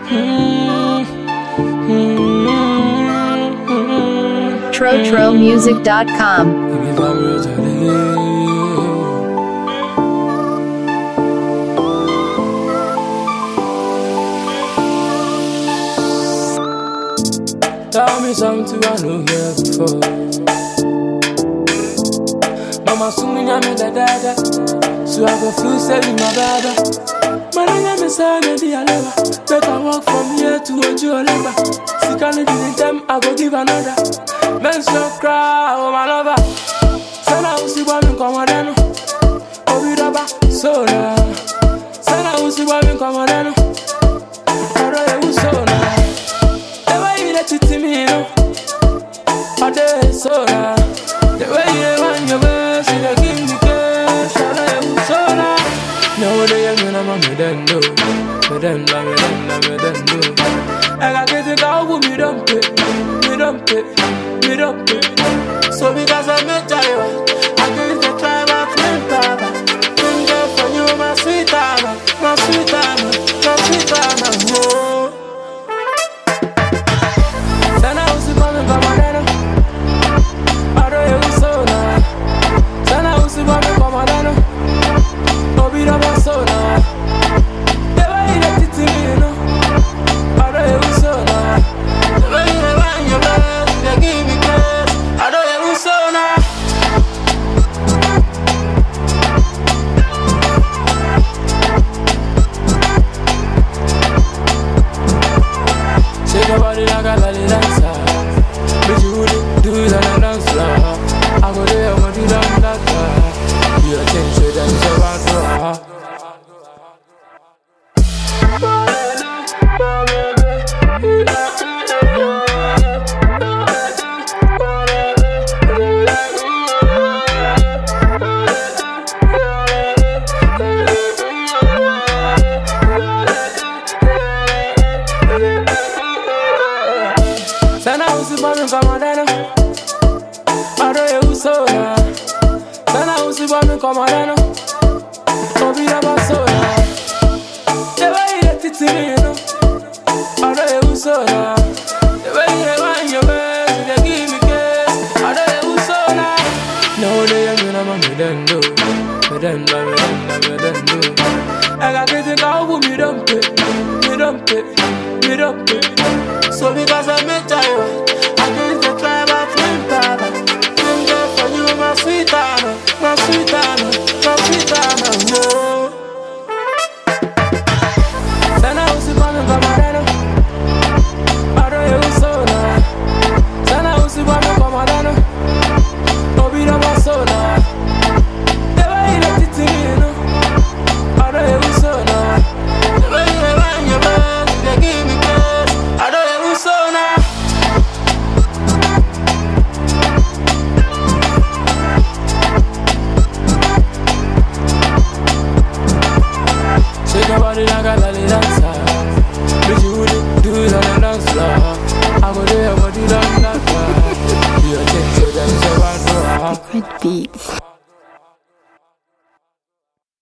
TroTroMusic.com. Tell me something I know here before. Mama soon me da da, so I go feel say my brother. Man I me say me di alaba, better walk from here to Ojuolegba. See can it in them I go give another. Men so cry oh my lover. Say na usi boy me come on no, obi raba so na. Say na usi boy me come on no, oro e so na. To me, you know, all day so now. The way you run your best, you give me cash. I so now. No, they ain't gonna me then do. Me then do. I got to go with me don't pay. So because I met you, I give the time I clean papa. Think for you, my sweet mama. Nobody like a lolly dancer. But you would do it on a dance floor. I go there, I go do that. You change your dance around to her. Sana usi bomi komodeno, ado ye uso na. Sana usi bomi komodeno, obi raba so na. The way you let it to me, you know, ado ye uso na. The way you want your best, you give me kiss, ado ye uso na. No day I'm gonna me then do. I got to go with me don't pay. So because I met you, I give the time I clean papa. Think for you, my sweet mama, no. Then I was coming from Moreno, I don't know so now. Then I was coming from Moreno, Obi Raba so now. The way you let it to me, you know, I don't know so now. The way you run your back, they give me cash, I don't know so now. Shake your body like a lolly dancer. But you would do it on a dance floor. I go there, I go do that. You change your dance around to her. Liquid Beats.